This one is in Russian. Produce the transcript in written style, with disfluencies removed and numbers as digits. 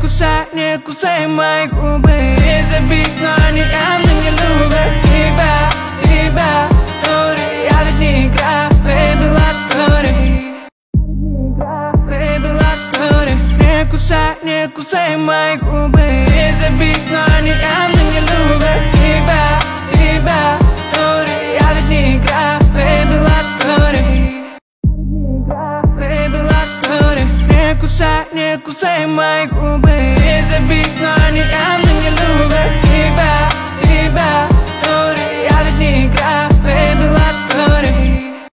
не кусай мои губы. Забить, но они явно не любят тебя. Sorry, я ведь не игра, baby love story. Baby love story. Не кусай мои губы. Забить, но они явно не любят тебя. Sorry, я ведь не игра, baby love story. Baby love story. Не кусай мои губы. Забить, но они явно не любят тебя. Sorry, я ведь не игра.